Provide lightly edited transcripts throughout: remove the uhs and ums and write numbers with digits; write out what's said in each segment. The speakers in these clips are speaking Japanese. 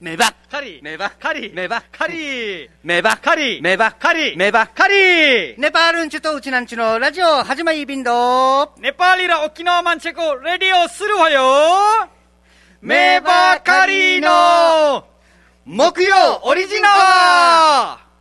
めばカリめばカリめばカリめばカリめばカリめばカリネパールンチュとうちなんちゅのラジオ始まりビンドネパーリラ沖縄マンチェコレディオするわよメバカリの木曜オリジナル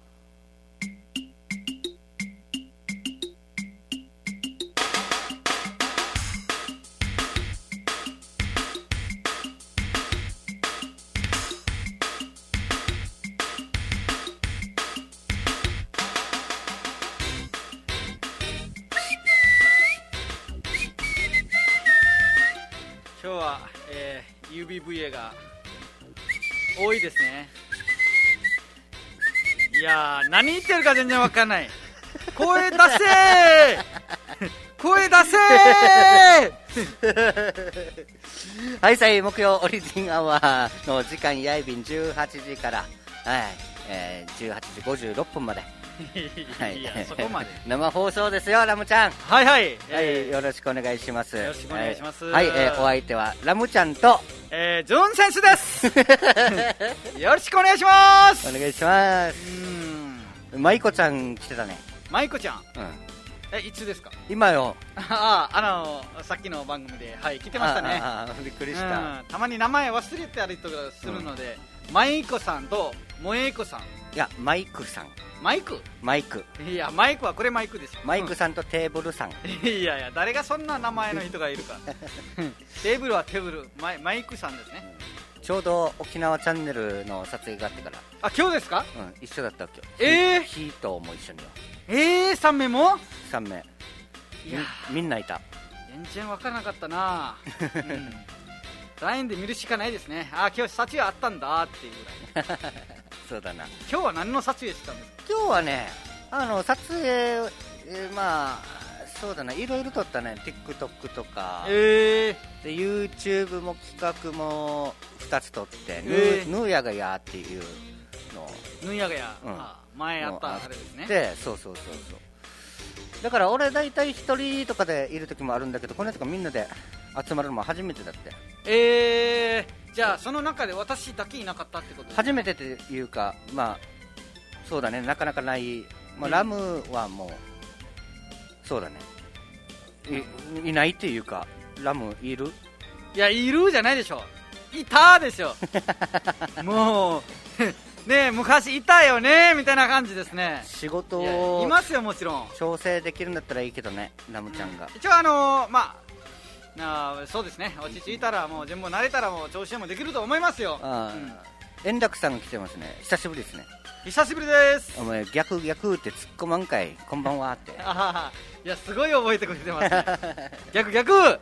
今日は、UBVA が多いですね。いやー、何言ってるか全然わかんない。声出せー声出せーはいさい木曜オリジンアワーの時間やいびん18時から、はい18時56分までいや、そこまで生放送ですよラムちゃん。 はいはい、 はい、よろしくお願いします。 よろしくお願いします。 はい、お相手はラムちゃんと、 ジョンセンスですよろしくお願いします。 お願いします。マイコちゃん来てたね。 マイコちゃん、 うん、 いつですか？ 今よ。 さっきの番組で、はい、来てましたね。 びっくりした、 たまに名前忘れてたりとかするので、マイコさんと萌えこさん。 いや、マイクさん。 マイクいや、マイクはこれマイクですよ。 マイクさんとテーブルさん、 いやいや、誰がそんな名前の人がいるかテーブルはテーブル、マイクさんですね。 ちょうど沖縄チャンネルの撮影があってから。 あ、今日ですか？ 一緒だった今日。ヒートも一緒によ。 3名も 3名。 いやみんないた。 全然分からなかったなLINE で見るしかないですね。今日撮影あったんだっていうぐらいそうだな。 今日は何の撮影してたんですか？ 今日はね、撮影、まあそうだな、いろいろ撮ったね。 TikTok とか、で YouTube も企画も2つ撮って、ヌーヤガヤっていうのヌーヤガヤ、前あったあれですね。 で、そうだから俺大体一人とかでいる時もあるんだけど、このやつがみんなで集まるのも初めてだって。 じゃあその中で私だけいなかったってことですか？ 初めてというか、まあそうだね、なかなかない、ラムはもうそうだね、いないっていうか、ラムいる？ いや、いるじゃないでしょ、いたでしょもうねえ、昔いたよねみたいな感じですね。 仕事をいますよ、もちろん。 調整できるんだったらいいけどね、ラムちゃんが。 一応そうですね、落ち着いたら、もう全部慣れたら、もう調子もできると思いますよ。 円楽さんが来てますね。久しぶりですね。 久しぶりです。 お前逆って突っ込まんかい、こんばんはって。 いや、すごい覚えてくれてますね逆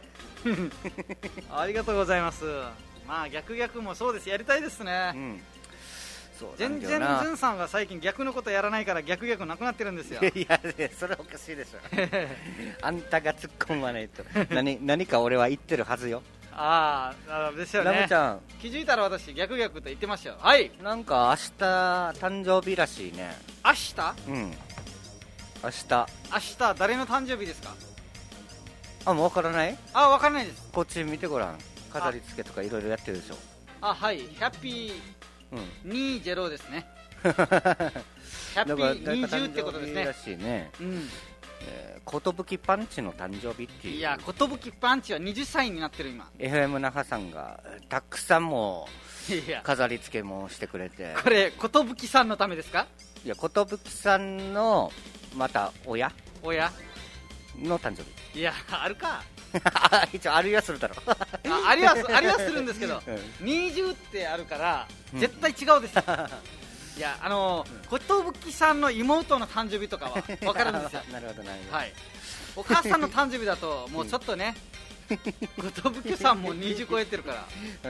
ありがとうございます。逆もそうです、やりたいですね。全然ズンさんが最近逆のことやらないから逆なくなってるんですよ。 いや、それおかしいでしょあんたが突っ込まないと何か俺は言ってるはずよ。 ですよね。 ラムちゃん、 気づいたら私逆と言ってましたよ。はい。 なんか明日誕生日らしいね。 明日？ 明日誰の誕生日ですか？ もう分からない？ 分からないです。 こっち見てごらん。飾り付けとかいろいろやってるでしょ。 はい、ハッピー20ですねハッピー20ってことですね。 らしいね。ことぶきパンチの誕生日っていう。 いや、ことぶきパンチは20歳になってる今。 FM 那覇さんがたくさんも飾り付けもしてくれて。 これことぶきさんのためですか？ いや、ことぶきさんのまた親の誕生日。いや、あるか一応あるいはするだろありはするんですけど、20ってあるから絶対違うですよいや、ことぶきさんの妹の誕生日とかは分かるんですよなるほど、 はい。お母さんの誕生日だともうちょっとねことぶきさんも20超えてるから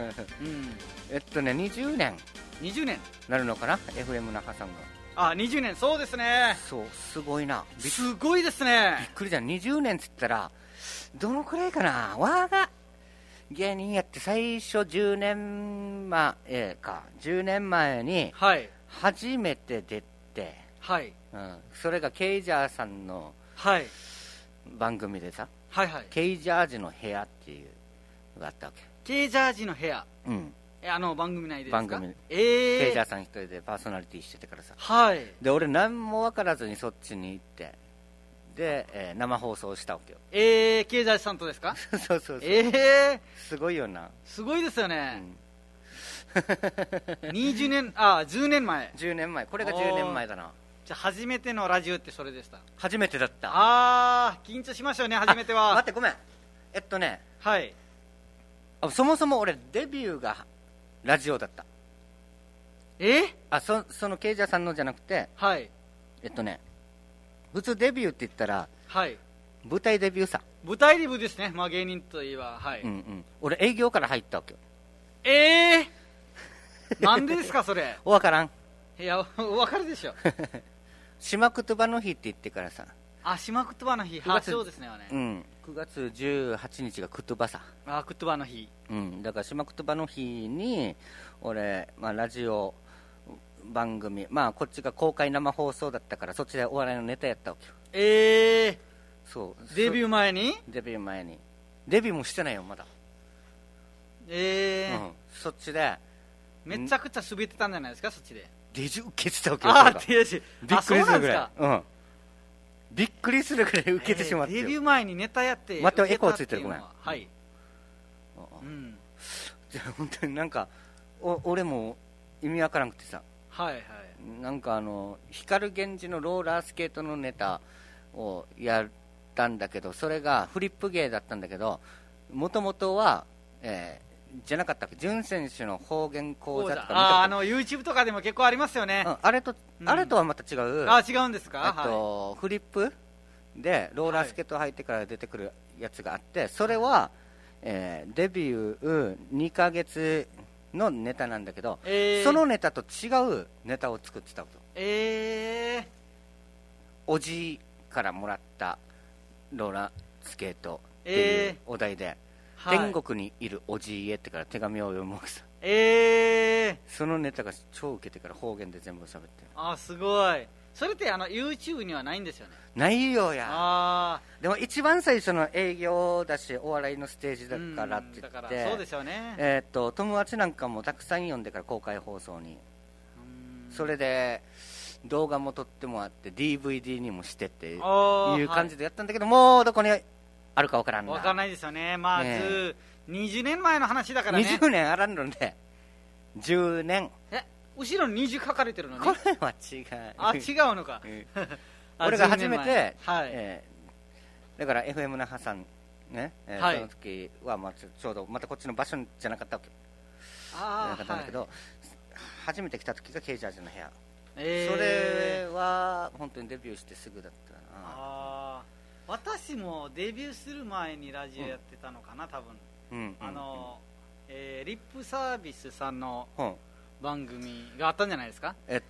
20年なるのかな、 FM 那覇さんが。 20年、そうですね。 そう、すごいな。 すごいですね。 びっくりじゃん。20年っつったらどのくらいかな。わが芸人やって最初10年前に初めて出て、それがケイジャーさんの番組でさ、ケイジャージの部屋っていうのがあったわけ。 ケイジャージの部屋、 番組内でですか？ 番組、ケイジャーさん一人でパーソナリティしててからさ、はい、で俺何も分からずにそっちに行ってで、生放送したわけよ。 ケイジャーさんとですか？ そうそうそう、すごいよな。 すごいですよね、20年10年前 10年前、これが10年前だな。 じゃあ初めてのラジオってそれでした？ 初めてだった。 緊張しましたよね、初めては。 待って、ごめん、はい、そもそも俺デビューがラジオだった。そのケイジャーさんのじゃなくて、はい、普通デビューって言ったら、はい、舞台デビューさ。 舞台デビューですね、まあ芸人といえば、はい、 俺営業から入ったわけよ。 なんでですかそれ。 分からん。 いや、分かるでしょ。 島クトバの日って言ってからさ。 島クトバの日、そうですね、 9月18日がクトバさ。 クトバの日。 だから島クトバの日に俺、ラジオ番組、こっちが公開生放送だったから、そっちでお笑いのネタやったわけよ。そうデビュー前にデビューもしてないよまだ。そっちでめちゃくちゃ滑ってたんじゃないですか、そっちで。 デジ受けてたわけよ。 デジびっくりするぐらい。びっくりするぐらい受けてしまって。 デビュー前にネタやって。 待って、エコーついてる、ごめん。 はい。 じゃあ本当になんか俺も意味わからなくてさ。 はいはい。 なんか光源氏のローラースケートのネタをやったんだけど、それがフリップ芸だったんだけど、もともとはじゃなかったっけ、潤選手の方言講座とか。 YouTube とかでも結構ありますよね。 あれとはまた違う。 違うんですか。 フリップでローラースケート履いてから出てくるやつがあって、それは、デビュー2ヶ月のネタなんだけど、そのネタと違うネタを作ってたこと。おじからもらったローラースケートっていうお題で、天国にいるおじいへってから手紙を読むわけさ。そのネタが超受けてから方言で全部喋ってる。 すごい。それってYouTube にはないんですよね。 ないよや。でも一番最初の営業だし、お笑いのステージだからって言って、 そうですよね。 友達なんかもたくさん呼んでから公開放送に、それで動画も撮ってもらって DVD にもしてっていう感じでやったんだけど、もうどこにあるか分からんな。 分からないですよね。まず20年前の話だからね。 20年あらんので10年。 後ろに20書かれてるのね。 これは違う。 違うのか。 俺が初めて、だから FM 那覇さんね、その時はちょうどまたこっちの場所じゃなかったわけ。じゃなかったんだけど、初めて来た時がケイジャーズの部屋。それは本当にデビューしてすぐだったな。 私もデビューする前にラジオやってたのかな、多分。リップサービスさんの番組があったんじゃないですか。 あ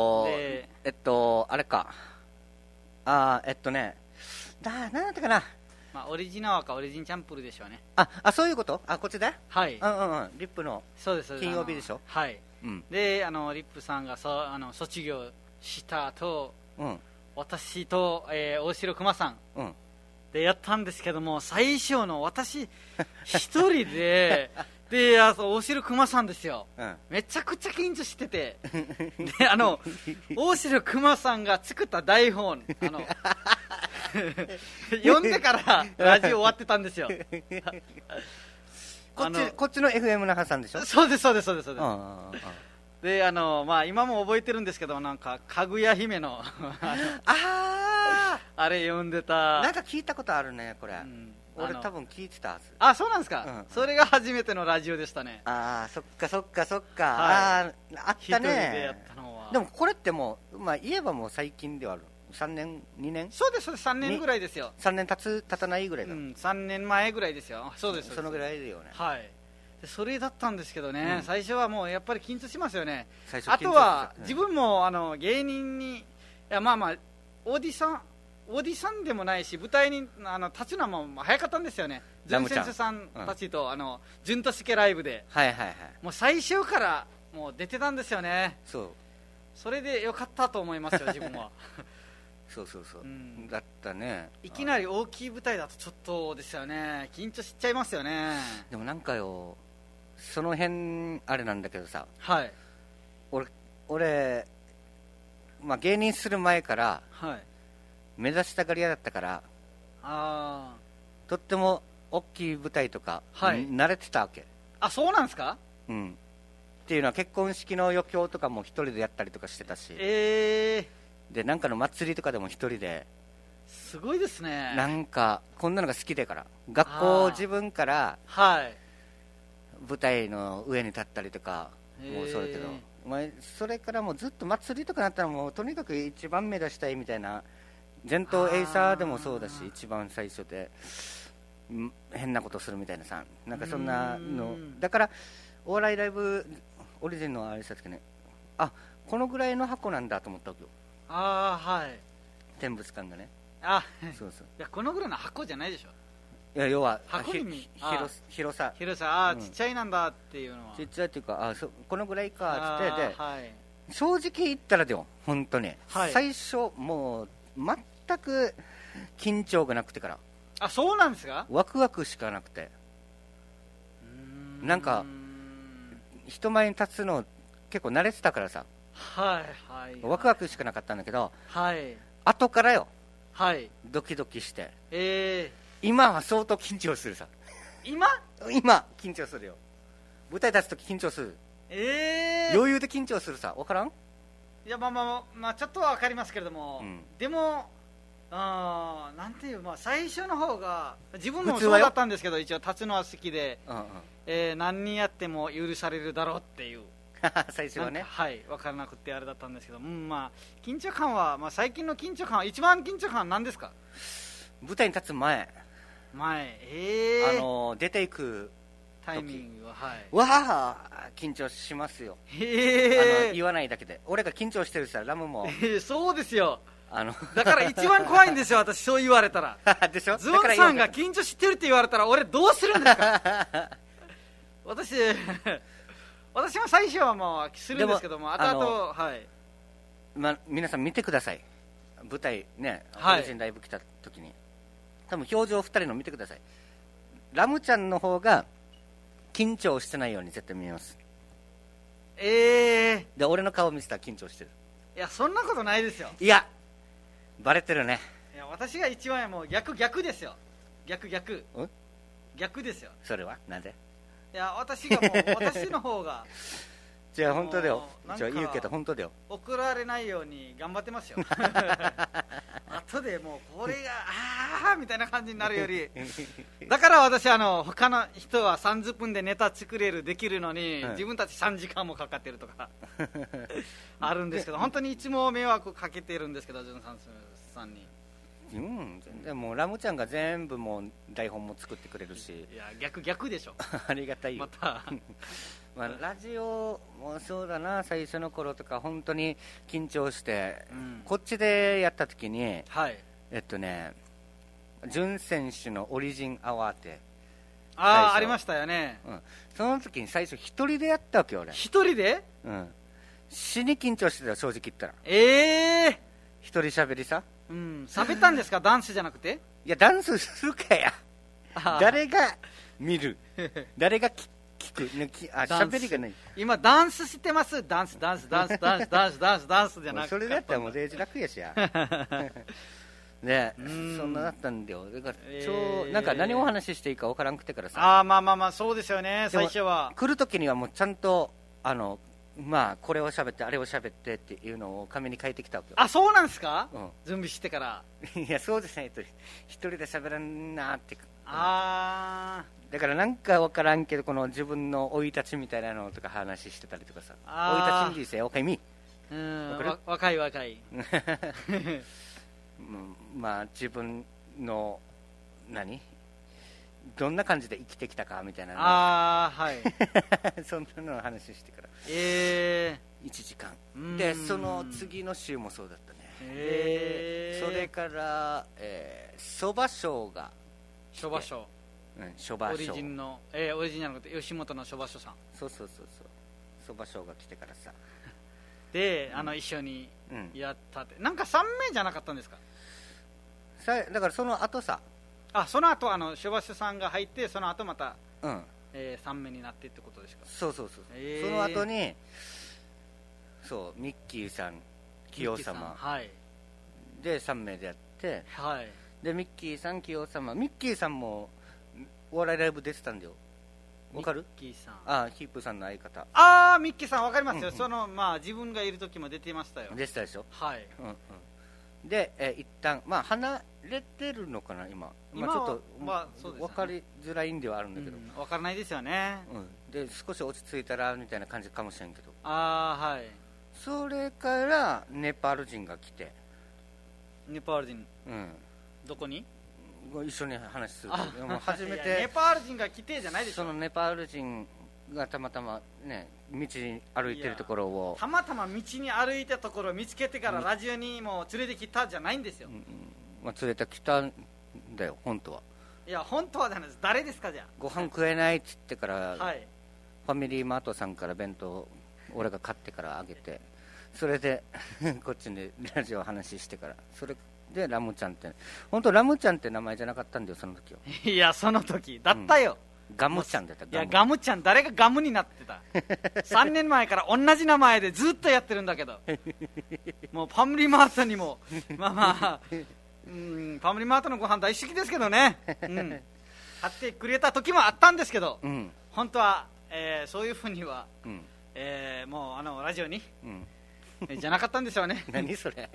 れか。なんだったかな。 オリジナワかオリジンチャンプルでしょうね。 そういうこと。こっちで。 はい。 リップの金曜日でしょ。 はい。で、リップさんが卒業した後、私と大城熊さんでやったんですけども、最初の私一人で大城熊さんですよ、めちゃくちゃ緊張してて、で大城熊さんが作った台本読んでからラジオ終わってたんですよ。 こっちの FM 那覇さんでしょ。 そうですそうですそうですそうです。で今も覚えてるんですけど、なんかかぐや姫のあれ読んでた。 なんか聞いたことあるねこれ。俺多分聞いてたはず。 そうなんですか。それが初めてのラジオでしたね。 そっかそっかそっか。あったね。でもこれってもう言えばもう最近ではある。3年2年。 そうですそうです、3年ぐらいですよ。 3年経たないぐらいだ。 3年前ぐらいですよ。そうです。 そのぐらいだよね。 はい。それだったんですけどね、最初はもうやっぱり緊張しますよね。あとは自分も芸人にオーディションでもないし、舞台に立つのも早かったんですよね。潤先生さんたちと潤としけライブで、もう最初からもう出てたんですよね。それでよかったと思いますよ自分は。 そうだったね。 いきなり大きい舞台だとちょっとですよね、緊張しちゃいますよね。 でもなんかよ、 その辺あれなんだけどさ、 はい、 俺、まあ、芸人する前から、 はい、 目指したがり屋だったから、とっても大きい舞台とか、はい、慣れてたわけ。 あ、そうなんですか？ うん。っていうのは結婚式の余興とかも一人でやったりとかしてたし、でなんかの祭りとかでも一人で、 すごいですね。 なんかこんなのが好きだから、学校自分から、はい、舞台の上に立ったりとかもうそうだけど、それからもうずっと祭りとかなったらもうとにかく一番目指したいみたいな、前頭エイサーでもそうだし、一番最初で変なことするみたいなさ、なんかそんなのだから、お笑いライブオリジンのあれした時ね、あ、このぐらいの箱なんだと思ったわけよ。 はい。 天物館がね。 そうそう。いや、このぐらいの箱じゃないでしょ。 いや、要は箱に広さ、 ちっちゃいなんだっていうのは。 ちっちゃいっていうか、このぐらいかってで、正直言ったらでよ、本当に、最初もう全く緊張がなくてから。 あ、そうなんですか？ ワクワクしかなくて、なんか人前に立つの結構慣れてたからさ、ワクワクしかなかったんだけど、後からよ、ドキドキして、今は相当緊張するさ。今緊張するよ。舞台立つとき緊張する。余裕で緊張するさ。分からん？ いや、まあちょっとは分かりますけれども、でもなんていう、最初の方が自分もそうだったんですけど、一応立つのは好きで、何人やっても許されるだろうっていう最初はね、 分からなくてあれだったんですけど、緊張感は、最近の緊張感は、一番緊張感は何ですか？ 舞台に立つ前、出ていくタイミングは、緊張しますよ。言わないだけで。俺が緊張してるさ、ラムも。 そうですよ。だから一番怖いんですよ、私、そう言われたら。 でしょ？ ズボンさんが緊張してるって言われたら、俺どうするんですか？私も最初はもうするんですけども、後々、 皆さん見てください。舞台ね、オリジンライブ来た時に。多分表情2人の見てください。ラムちゃんの方が緊張してないように絶対見えます。で、俺の顔見せたら緊張してる。 いや、そんなことないですよ。 いや、バレてるね。 いや、私が一番もう逆ですよ。逆ですよ。 それはなんで？ いや、私の方がじゃあ本当だよ。じゃあ言うけど本当だよ。 怒られないように頑張ってますよ。後でもうこれがみたいな感じになるより、だから私他の人は30分でネタ作れるできるのに、自分たち3時間もかかってるとかあるんですけど、本当にいつも迷惑かけてるんですけど、ジュンさんに。 全然もうラムちゃんが全部もう台本も作ってくれるし。 いや、逆でしょ。 ありがたいよ。ラジオもそうだな、最初の頃とか本当に緊張して、こっちでやった時に、準選手のオリジンアワーってありましたよね、 その時に最初一人でやったわけよ。俺一人で？ 死に緊張してたよ、正直言ったら。一人喋りさ。 喋ったんですか？ダンスじゃなくて？ いや、ダンスするかや。誰が見る誰が聞く喋りがない。 今ダンスしてます。ダンスじゃなくて、 それだったらもうデージ楽やしや。ね、そんなだったんだよ。だからなんか何をお話ししていいか分からんくてからさ。 そうですよね。最初は来る時にはもうちゃんとこれを喋ってあれを喋ってっていうのを紙に書いてきたわけよ。 そうなんですか？準備してから。 いや、そうですね、一人で喋らんなって。だからなんか分からんけど、この自分の生い立ちみたいなのとか話してたりとかさ。生い立ちに人生おかみ。 若い。 自分のどんな感じで生きてきたかみたいな。そんなのを話してから。1時間で、その次の週もそうだったね。それからそば賞がそば賞、オリジンじゃなくて吉本のそば賞さん。 そうそば賞が来てからさ、 で一緒にやったって、なんか3名じゃなかったんですか？ だからその後さ、 その後そば賞さんが入って、その後また 3名になってってことですか。 そうそうそう、その後にそうミッキーさん、清様、 はい、 で3名でやって、 はい、 でミッキーさん、清様、ミッキーさんもお笑いライブ出てたんだよ。わかる？ ミッキーさん、 あ、ヒップさんの相方。 ああ、ミッキーさんわかりますよ、自分がいる時も出てましたよ。 出てたでしょ。 はい、 で、一旦離れてるのかな今ちょっと、 そうですね、 分かりづらいんではあるんだけど、 分からないですよね、 で少し落ち着いたらみたいな感じかもしれんけど、 はい、 それからネパール人が来て、 ネパール人、どこに一緒に話すると、もう初めてネパール人が来てじゃないでしょ。 そのネパール人がたまたまね道に歩いてるところを、 たまたま道に歩いたところを見つけてからラジオにも連れてきたじゃないんですよ。 連れてきたんだよ本当は。 いや本当はじゃないです。誰ですかじゃあ。 ご飯食えないっつってから、 はい、 ファミリーマートさんから弁当俺が買ってからあげて、それでこっちでラジオ話してから、それでラムちゃんって、本当ラムちゃんって名前じゃなかったんだよその時は。 いやその時だったよ、 ガムちゃんだった。 いやガムちゃん、誰がガムになってた3年前から同じ名前でずっとやってるんだけどもうファミリーマートにもファミリーマートのご飯大好きですけどね、買ってくれた時もあったんですけど、本当は、そういうふうには、もうラジオに、じゃなかったんでしょうね何それ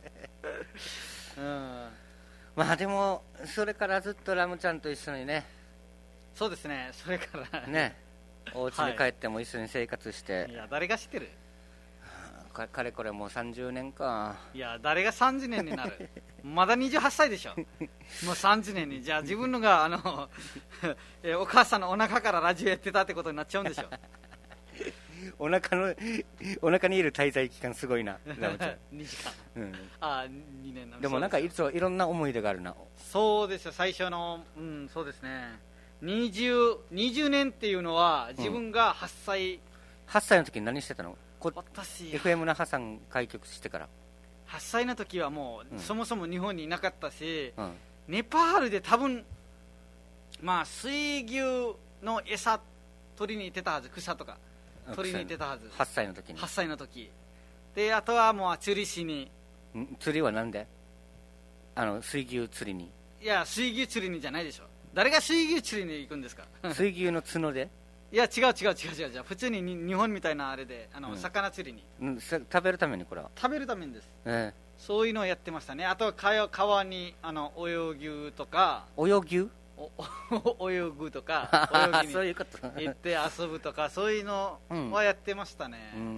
でもそれからずっとラムちゃんと一緒にね。 そうですね、それからね、お家に帰っても一緒に生活して、 いや誰が知ってる、 かれこれもう30年か。 いや誰が30年になるまだ28歳でしょもう30年に、じゃあ自分のがお母さんのお腹からラジオやってたってことになっちゃうんでしょお腹にいる滞在期間すごいなラムちゃん 2時間、2年でもなんかいろんな思い出があるな。 そうですよ、最初の、そうですね、20年っていうのは自分が8歳の時に何してたの？ 私 FM 那覇さん開局してから 8歳の時はもう、そもそも日本にいなかったし、ネパールで多分水牛の餌取りに行ってたはず、草とか取りに行ってたはず、 8歳の時に。 8歳の時で、あとはもう釣りしに。 釣りはなんで？水牛釣りに？ いや水牛釣りにじゃないでしょ。誰が水牛釣りに行くんですか水牛の角で？ いや違う、普通に日本みたいなあれで魚釣りに、 食べるために。これは食べるためにです、そういうのをやってましたね。あとは川に泳ぐとか、 泳ぐとか泳ぎにそういうこと行って遊ぶとかそういうのはやってましたね。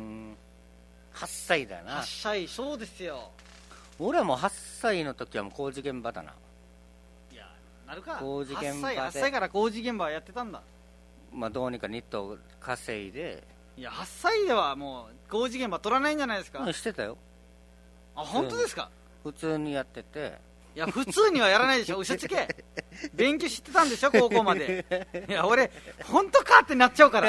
8歳だな。 8歳、そうですよ。 俺はもう8歳の時はもう工事現場だな。 いやなるか、 工事現場で 8歳から工事現場やってたんだ。 どうにかニットを稼いで。 いや8歳ではもう工事現場取らないんじゃないですか。 してたよ。 本当ですか？ 普通にやってて。 いや普通にはやらないでしょ嘘つけ勉強してたんでしょ高校まで。いや俺本当かってなっちゃうから、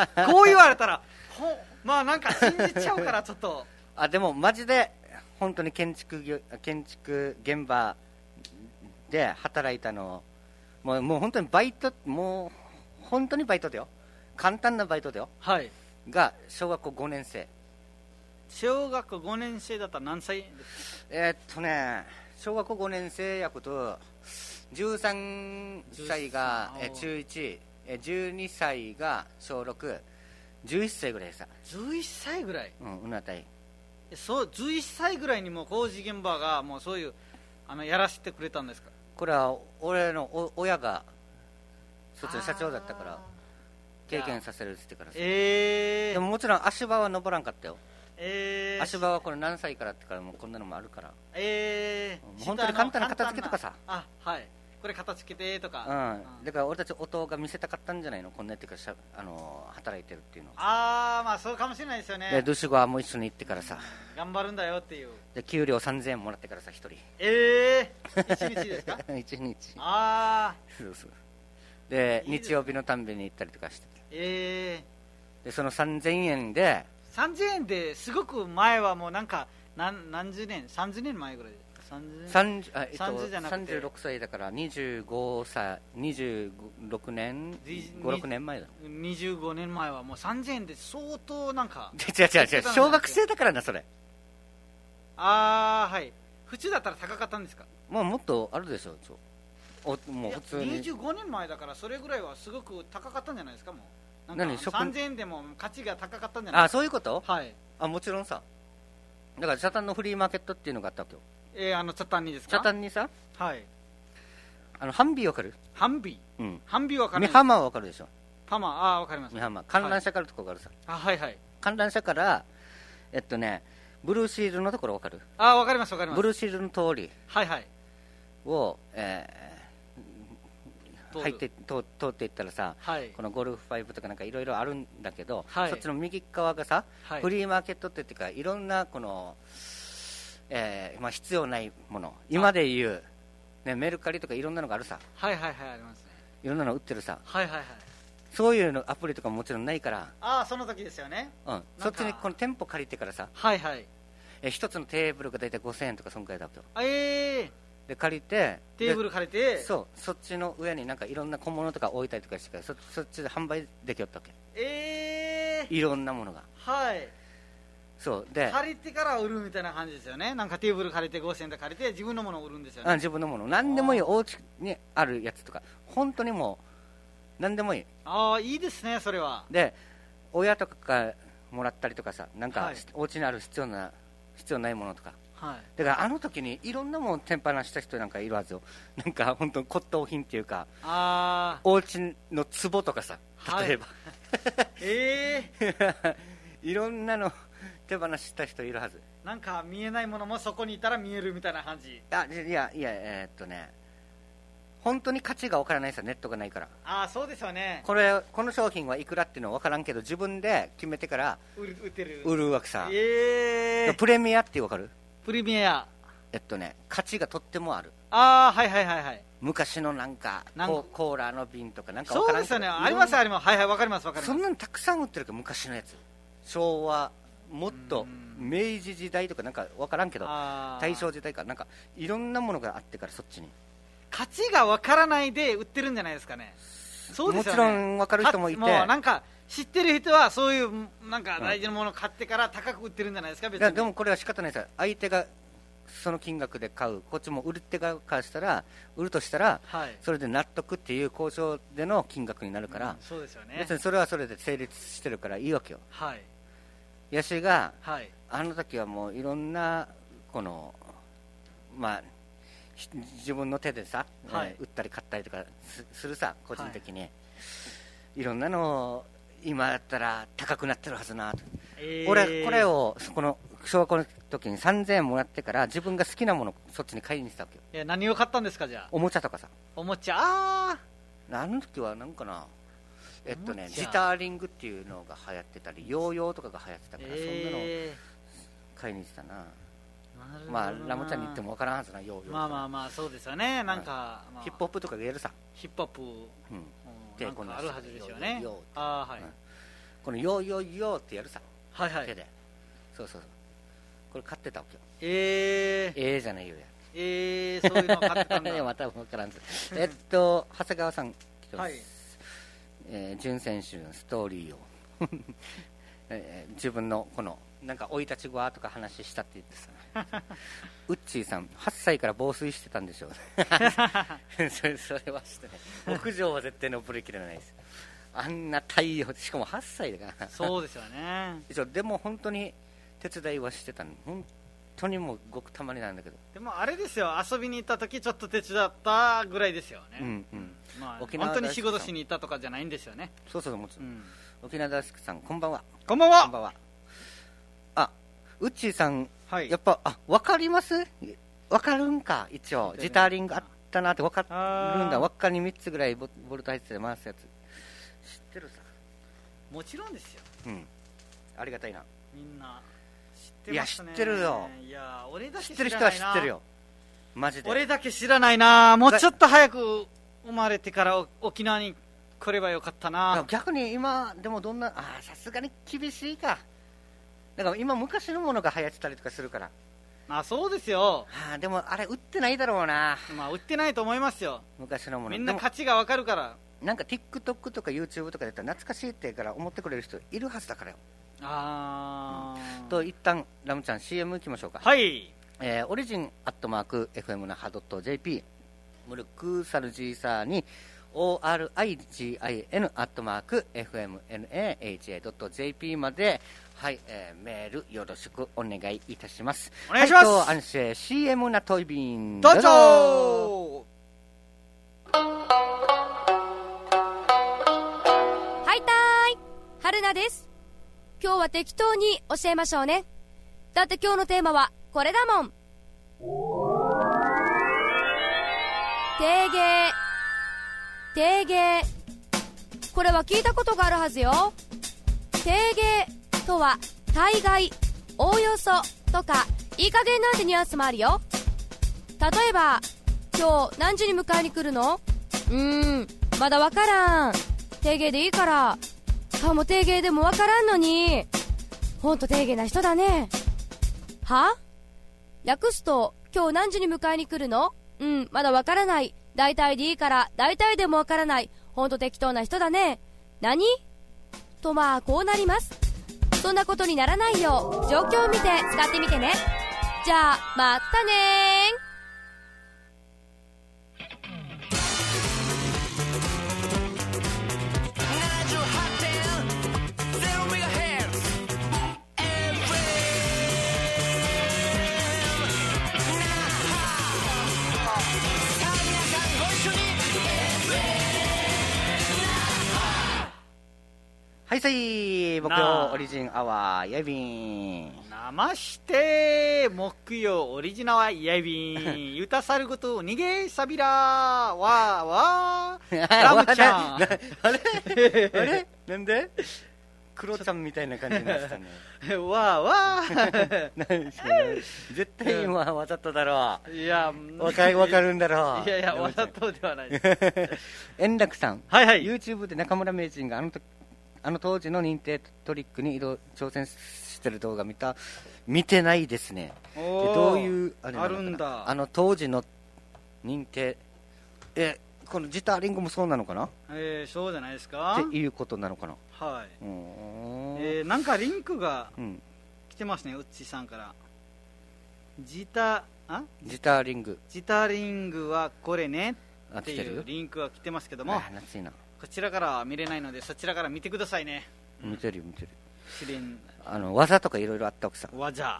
こう言われたらなんか信じちゃうからちょっとでもマジで本当に建築現場で働いたのもう本当にバイト、もう本当にバイトだよ、簡単なバイトだよ、が小学校5年生。 小学校5年生だったら何歳？ 小学校5年生やこと13歳が中1、12歳が小6、11歳ぐらいさ。 11歳ぐらい？ うなたい。 そう11歳ぐらいにもう工事現場がもうそういうやらせてくれたんですか？ これは俺の親がそっちの社長だったから経験させるって言ってからさ。でももちろん足場は登らんかったよ。足場はこれ何歳からってからもうこんなのもあるから、本当に簡単な片付けとかさ、 これ片付けてとか、 だから俺たち音が見せたかったんじゃないの、こんなやってから働いてるっていうの。 そうかもしれないですよね。 でドゥシゴはもう一緒に行ってからさ、 頑張るんだよっていう。 で給料3000円もらってからさ、一人。 1日ですか 1日。そうで日曜日のたんびに行ったりとかして、でその3000円ですごく前はもうなんか何十年30年前ぐらい。 30じゃなくて 36歳だから26年5、6年前だ。 25年前はもう3000円で相当なんか違う小学生だからなそれ。 はい。普通だったら高かったんですか？ もっとあるでしょ。もう普通に 25年前だからそれぐらいはすごく高かったんじゃないですか。もうなんか3000円でも価値が高かったんじゃないですか。 そういうこと？ はい。 もちろんさ、だからチャタンのフリーマーケットっていうのがあったわけよ。 チャタンにですか？ チャタンにさ、 はい。 ハンビーわかる？ ハンビー、 うん、 ハンビーわかる。 ミハマーわかるでしょ。 ハマー、わかります。 ミハマー観覧車からとこがあるさ。 はいはい。 観覧車からブルーシールのところわかる？ わかりますわかります。 ブルーシールの通りはいはいを、入って通っていったらさ、 はい、 このゴルフ5とかなんかいろいろあるんだけど、 はい、 そっちの右側がさ、 はい、 フリーマーケットっていうかいろんなこの、必要ないもの、今で言う、ね、メルカリとかいろんなのがあるさ。 はいはいはい、ありますね。 いろんなの売ってるさ。 はいはいはい。 そういうのアプリとかももちろんないから。 その時ですよね。 うん。そっちにこの店舗借りてからさ。 はいはい。 一つのテーブルが大体5000円とかそんくらいだと。で借りてテーブル借りて、 そっちの上になんかいろんな小物とか置いたりとかしてからそっちで販売できよったわけ。いろんなものが。 はい。 そうで借りてから売るみたいな感じですよね。なんかテーブル借りて5000円で借りて自分のものを売るんですよね。 自分のもの何でもいい、お家にあるやつとか本当にもう何でもいい。 いいですねそれは。 で親とかからもらったりとかさ、なんか、はい、お家にある必要ないものとか、 はい、 だから時にいろんなもの天放した人なんかいるはずよ。なんか本当に骨董品っていうか、お家の壺とかさ、例えば、はい、いろんなの手放した人いるはず。 なんか見えないものもそこにいたら見えるみたいな感じ。 いや本当に価値が分からないさ、ネットがないから。 そうですよね。 この商品はいくらっていうのは分からんけど、自分で決めてから売るわけさ。プレミアって分かる？ プレミア。 価値がとってもある。 はいはいはいはい。 昔のなんかコーラの瓶とかなんか分からんけど。 そうですよね。ありますあります。はいはい、分かります分かります。 そんなのたくさん売ってるけど、昔のやつ。昭和もっと明治時代とかなんか分からんけど、大正時代かなんかいろんなものがあってからそっちに価値が分からないで売ってるんじゃないですかね。そうですよね。 もちろん分かる人もいて、もうなんか知ってる人はそういうなんか大事なものを買ってから高く売ってるんじゃないですか。別に。 でもこれは仕方ないです。相手がその金額で買う、こっちも売る手側からしたら、売るとしたら、はい、それで納得っていう交渉での金額になるから、 そうですよね。 別にそれはそれで成立してるからいいわけよ。 はい。 ヤシが、 はい、 あの時はもういろんなこの自分の手でさ、はい、売ったり買ったりとかするさ、個人的に、はい、いろんなの今だったら高くなってるはずなと、俺これをこの小学校の時に3000円もらってから自分が好きなものそっちに買いにしたわけよ。 いや、何を買ったんですか？じゃあおもちゃとかさ。 おもちゃ、 あの時はなんかな、ジターリングっていうのが流行ってたり、ヨーヨーとかが流行ってたから、そんなの買いにしたな。ラムちゃんに言っても分からんはずな、ヨーヨー。 まあそうですよね。なんか、 ヒップホップとかがやるさ。 ヒップホップ、なんかあるはずですよね。はい。 このヨーヨーヨーってやるさ。 はいはい。 手で。そうこれ買ってたわけよ。じゃないよや。 そういうの買ってたんだ。 いや、また分からんず。長谷川さん来てます。準選手のストーリーを自分のこのなんか生い立ちごとか話したって言ってさウッチーさん8歳から防水してたんでしょうそれはしてない屋上は絶対登りきれないです。あんな太陽、しかも8歳だからそうですよね。 でも本当に手伝いはしてたの。本当にもうごくたまになんだけど、 でもあれですよ、遊びに行った時ちょっと手伝ったぐらいですよね。本当に仕事しに行ったとかじゃないんですよね。 そうもちろん、沖縄大好きさん、こんばんは。 こんばんは。 ウッチーさん、 はい、 やっぱ分かります？分かるんか。一応ジターリングあったなって分かるんだ。輪っかに3つぐらいボルト入ってて回すやつ知ってるさ。 もちろんですよ。 ありがたいな。 みんな知ってますね。 いや知ってるよ。 いや、俺だけ知ってる人は知ってるよ、マジで。 俺だけ知らないな。もうちょっと早く生まれてから沖縄に来ればよかったな。 逆に今でもどんな、さすがに厳しいか。だから今昔のものが流行ってたりとかするから、 そうですよ。 でもあれ売ってないだろうな。 売ってないと思いますよ。 昔のものみんな価値が分かるから。 なんか TikTok とか YouTube とかでやったら懐かしいってから思ってくれる人いるはずだからよ。と一旦ラムちゃん CM 行きましょうか。 はい。 オリジン@FM 那覇 .jp ムルクサルジーサーにorigin@fmnaha.jp まで、はい、メールよろしくお願いいたします。 お願いします。 アンシェ CM なトイビンどうぞ。 はいたーい、春菜です。今日は適当に教えましょうね。だって今日のテーマはこれだもん。定芸。定芸、これは聞いたことがあるはずよ。定芸とは大概、おおよそとかいい加減なんてニュアンスもあるよ。例えば、今日何時に迎えに来るの？まだわからん。定芸でいいから。顔も定芸でもわからんのに。ほんと定芸な人だね。は？略すと、今日何時に迎えに来るの？まだわからない。大体でいいから、大体でもわからない。ほんと適当な人だね。何？とこうなります。そんなことにならないよう、状況を見て使ってみてね。じゃあ、またねー。 はいさい、木曜オリジンアワーイエビン。 なまして木曜オリジンアワーイエビン。ゆたさること逃げさびらわーわー。ラムちゃん。 あれなんでクロちゃんみたいな感じになってたね。 わーわー。絶対今わざとだろう。 いや、 わかるんだろう。 いやわざとではないです。 円楽さん、 はいはい、 YouTube で中村名人があの当時の認定トリックに挑戦してる動画見てないですね。どういうあれなのかな。 あるんだ。 あの当時の認定、このジターリングもそうなのかな。 そうじゃないですかっていうことなのかな。 はい。なんかリンクが来てますね、うっちさんから。ジターリングはこれねっていうリンクが来てますけども、 夏いな。 こちらからは見れないので、そちらから見てくださいね。 見てる。 技とかいろいろあったわけさ。 技、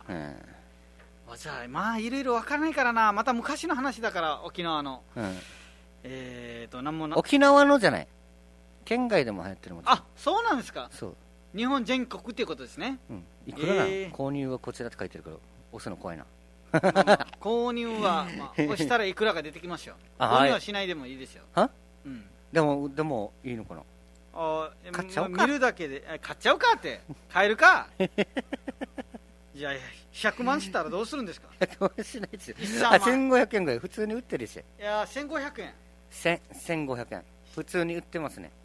いろいろわからないからな。また昔の話だから、沖縄の。なんもな。 沖縄のじゃない。県外でも流行ってるもん。 そうなんですか。 そう。 日本全国っていうことですね。 いくらなの？購入はこちらって書いてるから、押すの怖いな。 購入は、押したらいくらか出てきますよ。購入はしないでもいいですよ。 でもいいのかな。買っちゃうか。 見るだけで買っちゃうかって買えるか。じゃあ100万したらどうするんですか。 100万しないですよ。1500円ぐらい普通に売ってるし。 いや1500円。 1500円普通に売ってますね。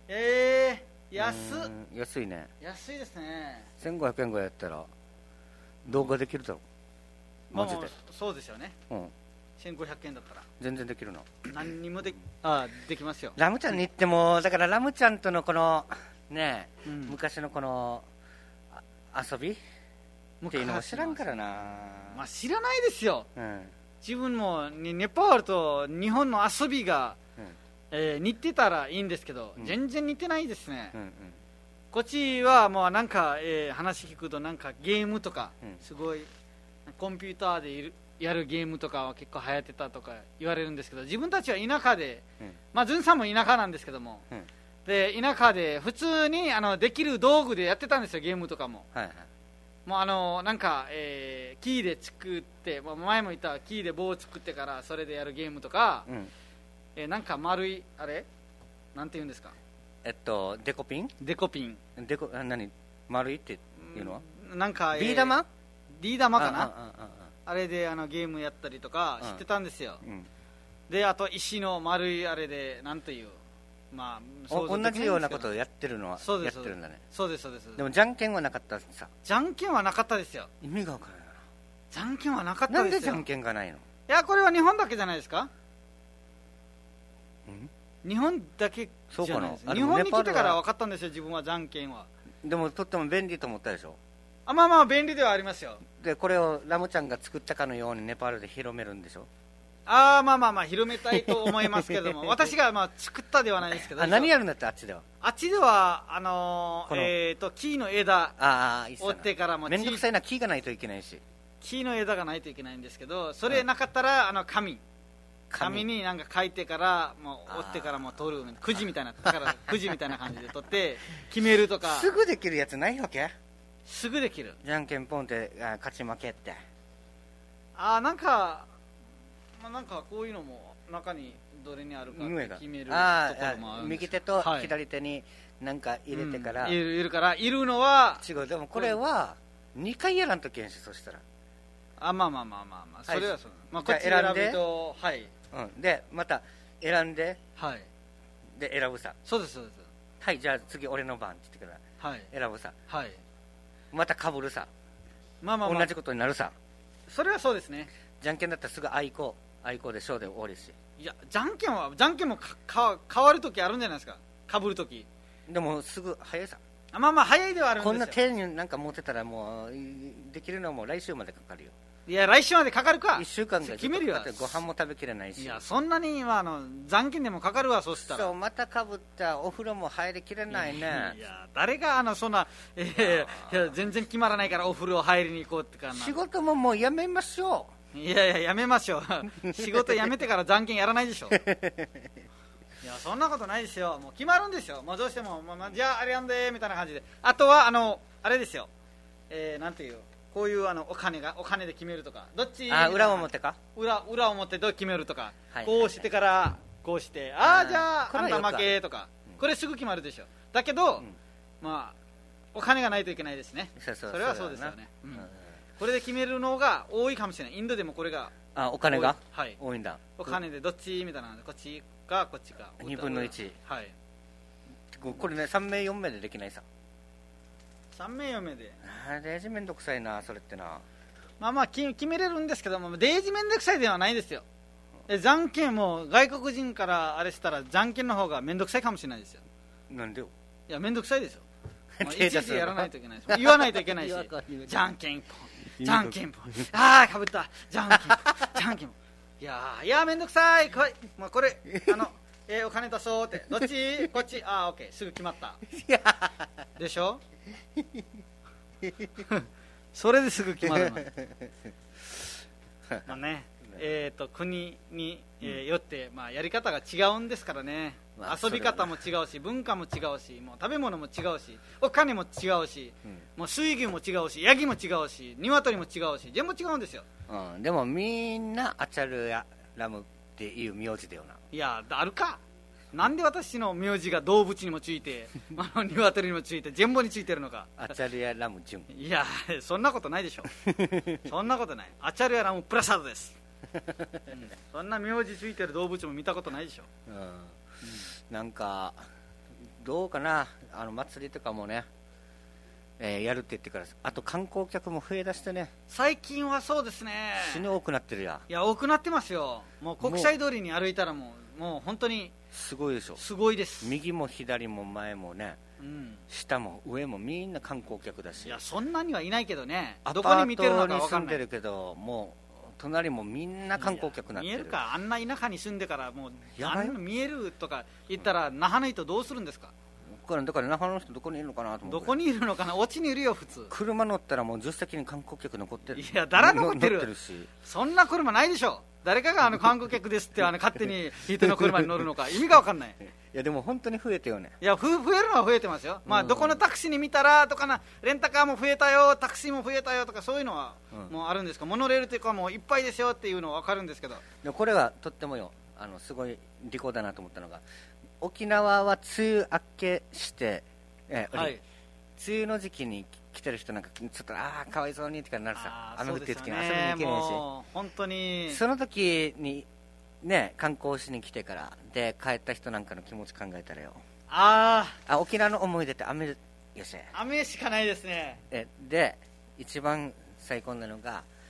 安いね。 安いですね。 1500円ぐらいやったら動画できるだろう。マジで。 そうですよね。1500円だったら全然できるの。 何にもできますよ。 ラムちゃんに行っても、だからラムちゃんとのこのね、昔のこの遊びっていうのを知らんからな。 知らないですよ。自分もネパールと日本の遊びが似てたらいいんですけど、全然似てないですね。こっちはもうなんか話聞くとなんかゲームとかすごいコンピューターでやるゲームとかは結構流行ってたとか言われるんですけど、自分たちは田舎で、ズンさんも田舎なんですけども、で田舎で普通にできる道具でやってたんですよ、ゲームとかも。もうなんか、キーで作って、前も言ったキーで棒を作ってからそれでやるゲームとか、なんか丸いあれなんて言うんですか。 デコピン何丸いっていうのはなんか、 ビー玉かな。あれでゲームやったりとか知ってたんですよ。であと石の丸いあれでなんていう、 同じようなことをやってるのはやってるんだね。 そうです。 でもじゃんけんはなかったさ。 じゃんけんはなかったですよ。 意味が分からないじゃんけんはなかったですよ。 なんでじゃんけんがないの？ いや、これは日本だけじゃないですか。日本だけじゃないです。日本に来てから分かったんですよ、自分はじゃんけんは。 でもとっても便利と思ったでしょ。 まあまあ便利ではありますよ。 でこれをラムちゃんが作ったかのようにネパールで広めるんでしょ。 まあまあまあ広めたいと思いますけども私がまあ作ったではないですけど。 何やるんだって。あっちでは木の枝折ってからもめんどくさいな。木がないといけないし、 木の枝がないといけないんですけど、それなかったら紙になんか書いてからもう折ってからもう取る、くじみたいな、だからくじみたいな感じで取って決めるとか。 すぐできるやつないわけ？ すぐできる。 じゃんけんポンって勝ち負けって。 なんかこういうのも中にどれにあるかって決めるところもあるんです。 右手と左手になんか入れてから、 いるからいるのは違う。でもこれは2回やらんとけんし、そしたらまあそれはそう、こっち選ぶとでまた選んで、で選ぶさ。 そうです。 はい、じゃあ次俺の番って言ってから選ぶさ。またかぶるさ。同じことになるさ。 それはそうですね。 じゃんけんだったらすぐあいこうで勝で終わりし。 いや、じゃんけんも変わるときあるんじゃないですか。かぶるとき。 でもすぐ早いさ。 まあ早いではあるんですよ。 こんな手になんか持ってたらもうできるのはもう来週までかかるよ。 いや、来週までかかるか。 1週間で決めるよ。 だってご飯も食べきれないし。 いや、そんなにじゃんけんでもかかるわ。そしたらそう、またかぶったお風呂も入りきれないね。いや、誰がそんな、全然決まらないからお風呂入りに行こうってかな。 仕事ももうやめましょう。いややめましょう仕事辞めてからじゃんけんやらないでしょいや、そんなことないですよ。もう決まるんですよ。どうしても、じゃああれやんでみたいな感じで。あとはあれですよ、なんていう、こういうお金で決めるとか、どっち裏表か、 裏表どう決めるとか、こうしてからこうして、じゃああんた負けとか、これすぐ決まるでしょ。だけど、お金がないといけないですね。それはそうですよね。これで決めるのが多いかもしれない。インドでもこれがお金が多いんだ。 お金でどっちみたいな、こっちかこっちか 2分の1。これね、3名4名でできないさ。 3名4名でデージめんどくさいな、それってな。 決めれるんですけども、デージめんどくさいではないですよ。じゃんけんも外国人からあれしたらじゃんけんの方がめんどくさいかもしれないですよ。 なんでよ。 いや、めんどくさいですよ。いちいちやらないといけないし、言わないといけないしじゃんけんぽん、じゃんけんぽん、かぶった、じゃんけんぽん、じゃんけんぽん。いやめんどくさい。これお金出そうって、どっちこっち、オッケー、すぐ決まったでしょそれですぐ決まるのね。国によってやり方が違うんですからね。遊び方も違うし、文化も違うし、もう食べ物も違うし、お金も違うし、もう水牛も違うし、ヤギも違うし、鶏も違うし、全部違うんですよ。 でもみんなアチャルやラムっていう名字だよな。 いや、あるか。なんで私の名字が動物にもついて鶏にもついて全部についてるのか。 アチャルやラムジュン。 いや、そんなことないでしょそんなことない。アチャルやラムプラサードですそんな名字ついてる動物も見たことないでしょ。 なんかどうかな、祭りとかもね、やるって言ってから、あと観光客も増えだしてね。 最近はそうですね。 死に多くなってるや。 いや、多くなってますよ。もう国際通りに歩いたらもう本当にすごいでしょ。 すごいです。 右も左も前もね、下も上もみんな観光客だし。 いや、そんなにはいないけどね。 どこに見てるのか分かんない。アパートに住んでるけど、もう隣もみんな観光客になってる。 見えるか。あんな田舎に住んでからもう見えるとか言ったら那覇の人どうするんですか。 だから那覇の人どこにいるのかなと思って。 どこにいるのかな。お家にいるよ普通。 車乗ったらもう10席に観光客残ってる。 いや、誰残ってるし。そんな車ないでしょ。誰かが観光客ですって勝手に人の車に乗るのか意味が分かんない。 いやでも本当に増えてよね。 いや、増えるのは増えてますよ。どこのタクシーに見たらとかな、レンタカーも増えたよ、タクシーも増えたよとか、そういうのはもうあるんですか。モノレールというかもういっぱいですよっていうのは分かるんですけど。 でこれはとってもよ、すごい利口だなと思ったのが、沖縄は梅雨明けして、梅雨の時期に来てる人なんかちょっとかわいそうにってなるさ。雨降ってる時に遊びに行けないし、 本当にその時にね、観光しに来てからで帰った人なんかの気持ち考えたらよ、沖縄の思い出って雨よし。 雨しかないですね。 で一番最高なのが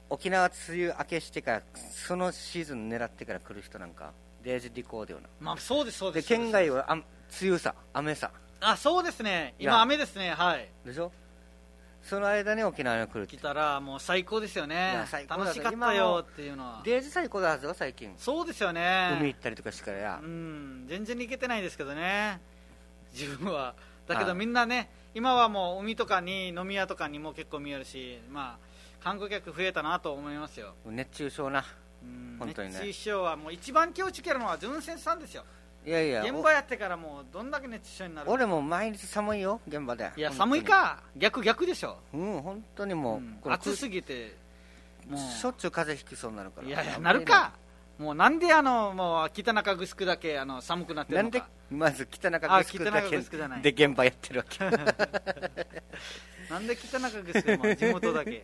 沖縄梅雨明けしてからそのシーズン狙ってから来る人なんかデージリコーだよな。 まあそうですそうです。 で県外は梅雨さ雨さ。 あ、そうですね。今雨ですね。はい。 でしょ。その間に沖縄に来るって来たらもう最高ですよね。楽しかったよっていうのは。 デージ最高だはずよ最近。 そうですよね。 海行ったりとかしてからや。 全然行けてないですけどね。自分は。だけどみんなね、今はもう海とかに飲み屋とかにも結構見えるし、まあ観光客増えたなと思いますよ。 熱中症な。本当にね。 熱中症はもう一番気をつけるのは純先さんですよ。 いやいや、 現場やってからもうどんだけ熱中症になる。 俺も毎日寒いよ現場で。 いや寒いか、逆でしょ。 本当にもう、暑すぎてもうしょっちゅう風邪ひきそうになるから。 いやいやなるか。もうなんでもう北中城だけ寒くなってるのか。 なんでまず北中城だけで現場やってるわけ。 なんで北中城も地元だけ。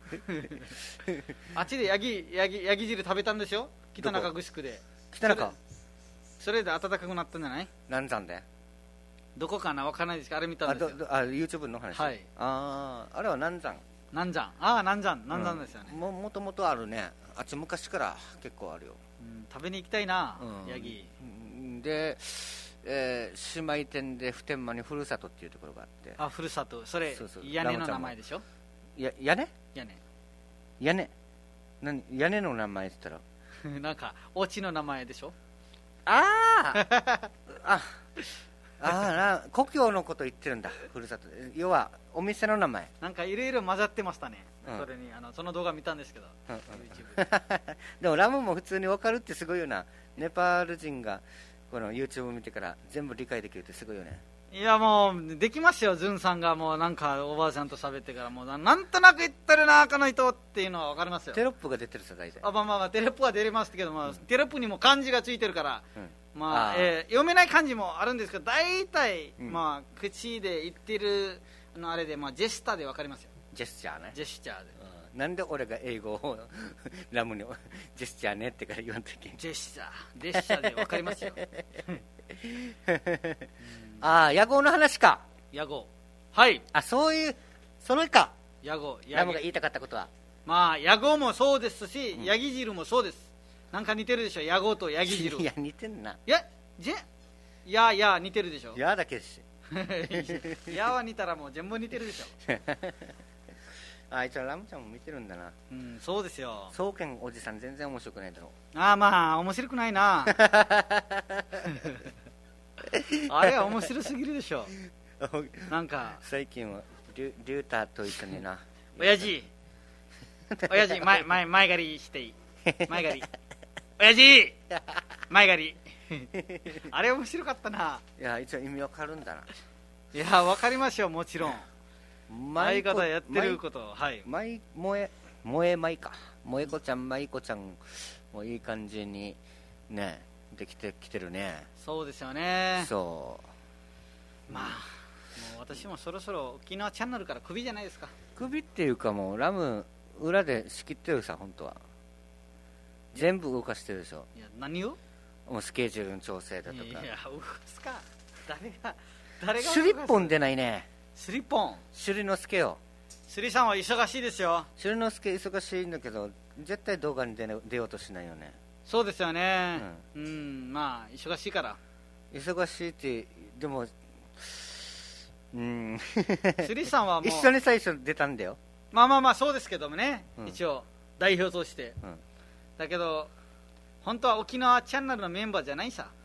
あっちでヤギ汁食べたんでしょ、北中城で。 北中それで暖かくなったんじゃない。 南山でどこかな、分からないですけど、あれ見たんですよ。 YouTube の話。はい。あれは南山。 南山ですよね。 もともとあるね。あっち昔から結構あるよ。 食べに行きたいな、ヤギ。 で、姉妹店で普天間にふるさとっていうところがあって。 あ、ふるさと、それ屋根の名前でしょ。 屋根屋根の名前って言ったらなんかお家の名前でしょ。 故郷のこと言ってるんだ。ふるさと、要はお店の名前。 なんかいろいろ混ざってましたね。それにその動画見たんですけど、 でもラムも普通に分かるってすごいよな。ネパール人がこの YouTube 見てから全部理解できるってすごいよね。 いやもうできますよ。ズンさんがもうなんかおばあちゃんと喋ってからもうなんとなく言ってるなこの人っていうのは分かりますよ。 テロップが出てるさ大体。 まあテロップは出れますけども、テロップにも漢字がついてるから、読めない漢字もあるんですけど、大体、口で言ってるあれで、ジェスターで分かりますよ。 ジェスチャーね。 ジェスチャーで。 なんで俺が英語をラムにジェスチャーねってから言わんとき。 ジェスチャーで分かりますよ。 屋号の話か。 屋号。はい。 そういうそれか。 屋号。 ラムが言いたかったことは。 屋号もそうですし、ヤギ汁もそうです。なんか似てるでしょ、屋号とヤギ汁。 いや似てんな。 いや似てるでしょ。 やだけし。 やは似たらもう全部似てるでしょ。 一応ラムちゃんも見てるんだな。 そうですよ。 宗健おじさん全然面白くないだろ。 面白くないな。あれは面白すぎるでしょ。なんか最近はリュータと一緒にな。 親父前借りしていい。前借り。親父前借り。あれ面白かったな。 いや一応意味わかるんだな。 いやわかりますよ、もちろん。相方やってること、はい。 萌え子ちゃん、舞子ちゃんもいい感じにねできてきてるね。 そうですよね。 そう。 もう私もそろそろ沖縄チャンネルからクビじゃないですか。 クビっていうかもうラム裏で仕切ってるさ、本当は全部動かしてるでしょ。 いや何を？ もうスケジュールの調整だとか。 いや動かすか。誰がシュリッポン出ないね。 スリポンシュリノスケよ。 スリさんは忙しいですよ。 シュリノスケ忙しいんだけど絶対動画に出ようとしないよね。 そうですよね。忙しいから。 忙しいってでもスリさんはもう一緒に最初出たんだよ。 そうですけどもね、一応代表として、だけど本当は沖縄チャンネルのメンバーじゃないさ。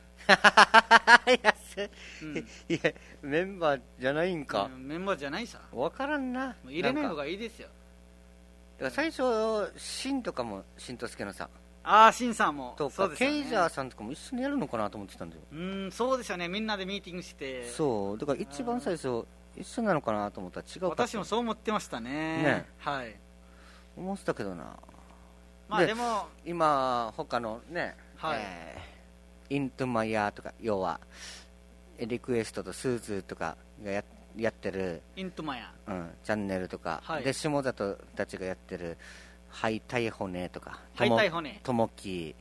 いやメンバーじゃないんか。 メンバーじゃないさ。 分からんな。 入れない方がいいですよ。 だから最初シンとかもシンとすけのさ。 シンさんもとか、ケイジャーさんとかも一緒にやるのかなと思ってたんだよ。 そうですよね。みんなでミーティングして。 そうだから一番最初一緒なのかなと思ったら違うかった。 私もそう思ってましたね。はい。 思ってたけどな。 でも今他のね、イントゥマヤとか、要はリクエストとスーズとかがやってるイントゥマヤ、 チャンネルとか、で下里たちがやってるハイタイホネとか、ともき、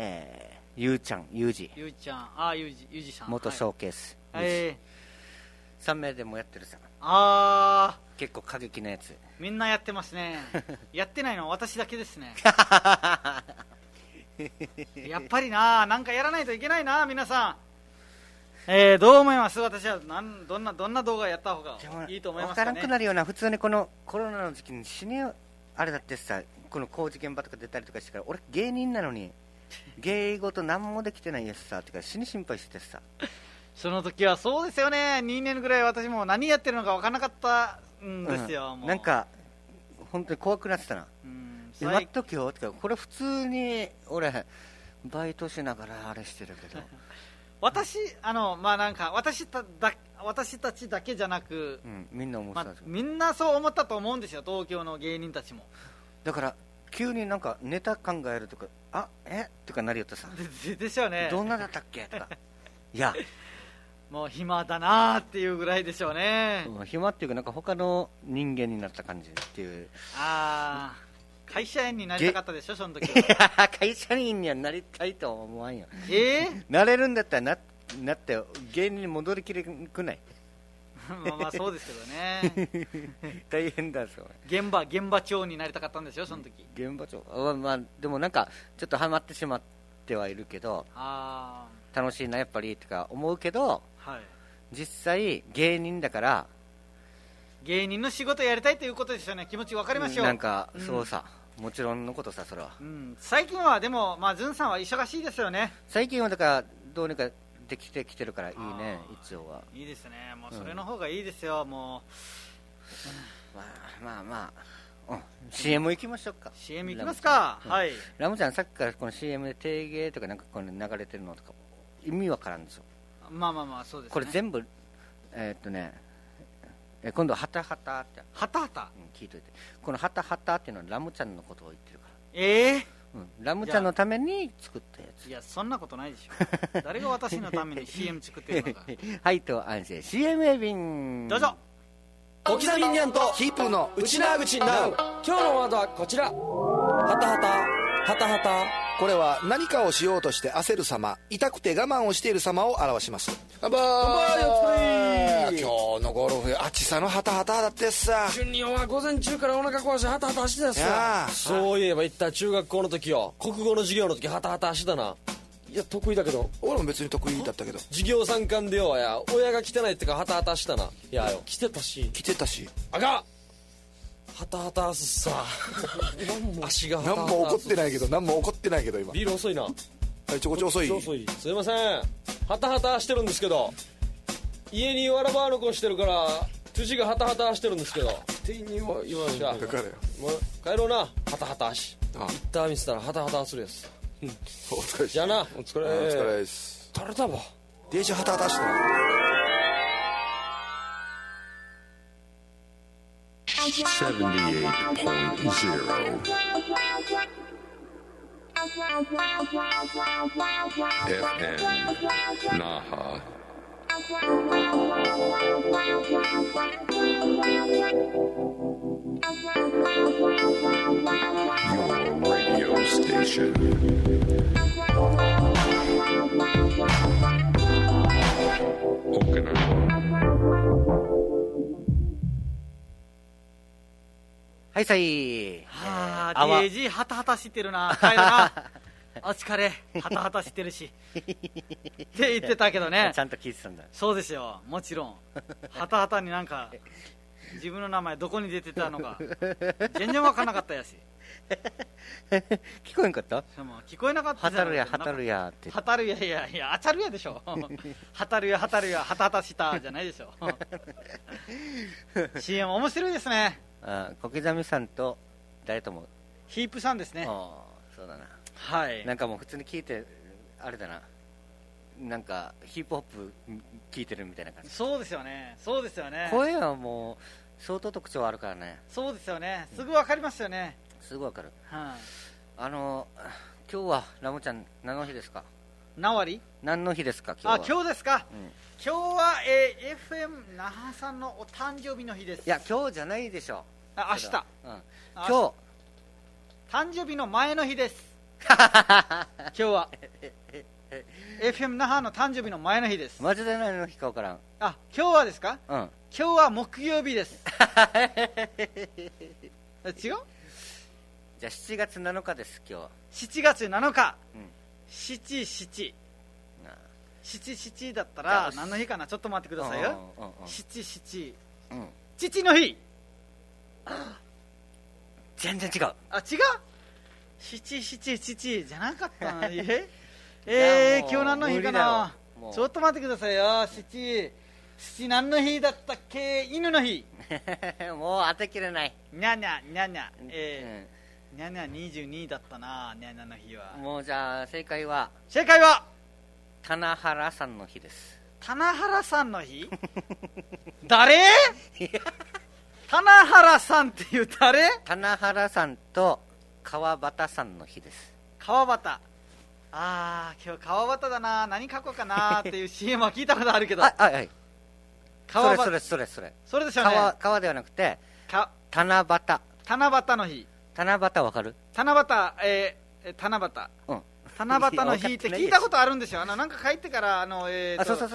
ゆうちゃん、ゆうじさん、 元ショーケース、 3名でもやってるさ。結構過激なやつ。 みんなやってますね。やってないのは私だけですね。やっぱりなんかやらないといけないな、皆さん。どう思います？私はどんな動画やった方がいいと思いますかね。 分からなくなるような、普通にこのコロナの時期に死ぬあれだってさ、この工事現場とか出たりとかしてから、俺芸人なのに芸事何もできてないやつさ、ってか死に心配しててさ。 その時はそうですよね。2年ぐらい私も何やってるのか分からなかったんですよ。もうなんか本当に怖くなってたな。待っときよってか、これ普通に俺バイトしながらあれしてるけどなんか私たちだけじゃなく、 みんな思ってたんですよ。 みんなそう思ったと思うんですよ、東京の芸人たちも。 だから急になんかネタ考えるとか、とかなりよってさ。 でしょうね。 どんなだったっけとか。いやもう暇だなーっていうぐらいでしょうね。 暇っていうか、なんか他の人間になった感じっていう。 会社員になりたかったでしょ、その時は。会社員にはなりたいとは思わんよ。なれるんだったらなって芸人に戻りきれくない？ まあそうですけどね。 大変だぞ。 現場長になりたかったんですよ、その時。 現場長。でもなんかちょっとハマってしまってはいるけど、楽しいなやっぱりとか思うけど、実際芸人だから芸人の仕事やりたいということですよね。気持ち分かりましょう。 なんかそうさ、もちろんのことさ、それは。 最近はでもズンさんは忙しいですよね。 最近はだからどうにかできてきてるからいいね、一応は。 いいですね。もうそれの方がいいですよ。もうCM 行きましょうか。 CM 行きますか。はい。 ラムちゃん、さっきからこの CM で定芸とかなんかこの流れてるのとか意味わからんですよ。 まあそうですね。 これ全部今度はハタハタって聞いといて、このハタハタっていうのはラムちゃんのことを言ってるから。ラムちゃんのために作ったやつ。 いや、そんなことないでしょ。誰が私のために CM 作ってるのか。 はいと安静 CM エビン、 どうぞ。 小刻みにゃんとヒープの内縄口ナウ。今日のワードはこちら。ハタハタハタハタ。 これは何かをしようとして焦る様、痛くて我慢をしている様を表します。今日のゴルフあちさのハタハタだってさ。 ジュニオは午前中からお腹壊してハタハタしてたさ。そういえば言った中学校の時よ、国語の授業の時ハタハタしてたな。いや得意だけど。 俺も別に得意だったけど、 授業参観でよ、親が来てないってかハタハタしたな。いやよ、来てたしあかんハタハタすさ。足がハタハタ。 何も怒ってないけど今ビール遅いな。 ちょこちょ遅い。 すいません、ハタハタしてるんですけど、家にわらば残してるから土がハタハタしてるんですけど、店員には言わん。 だからよ、 もう帰ろうな。ハタハタし行った見せたらハタハタするやつ。 お疲れ。 じゃあな。 お疲れです。 垂れたわ。 電車ハタハタしてる。 FM Naha. Your radio station. Okinawa. はいさい。 デージハタハタしてるな。帰るな。お疲れ、ハタハタしてるしって言ってたけどね。 ちゃんと聞いてたんだ。 そうですよ、もちろん。ハタハタになんか自分の名前どこに出てたのか全然分からなかったやし。 聞こえんかった？ 聞こえなかった。 ハタルヤハタルヤって。 ハタルヤ、いやアチャルヤでしょ。ハタルヤハタハタしたじゃないでしょ。CM 面白いですね。 小刻みさんと誰ともヒープさんですね。 そうだな。 はい。 なんかもう普通に聞いてあれだな、なんかヒップホップ聞いてるみたいな感じ。 そうですよね。そうですよね。 声はもう相当特徴あるからね。 そうですよね。すぐ分かりますよね。 すぐ分かる。今日はラムちゃん何の日ですか？ 何割？ 何の日ですか今日は？ 今日ですか？今日は、FM 那覇さんのお誕生日の日です。 いや今日じゃないでしょ。 明日。 今日誕生日の前の日です。今日は FM 那覇の誕生日の前の日です。 マジで何の日か分からん。 あ、今日はですか？ うん。 今日は木曜日です。違う？ じゃあ7月7日です。今日は 7月7日、 うん、 7だったら何の日かな。ちょっと待ってくださいよ。7、 うん、 父の日。 全然違う。 あ、違う。父じゃなかったな。今日何の日かな。ちょっと待ってくださいよ。七何の日だったっけ。犬の日。 もう当てきれない。 にゃにゃ22だったな。にゃにゃの日は。 もうじゃあ正解は棚原さんの日です。 棚原さんの日誰？棚原さんっていう誰？ 棚原さんと川端さんの日です。 川端。今日川端だな。何書こうかなっていう CM は聞いたことあるけど。 はい。 川端。 それそれでしょうね。 川ではなくて七夕の日。 七夕わかる？ 七夕、うん、七夕の日って聞いたことあるんですよ。なんか書いてからそうちょっと待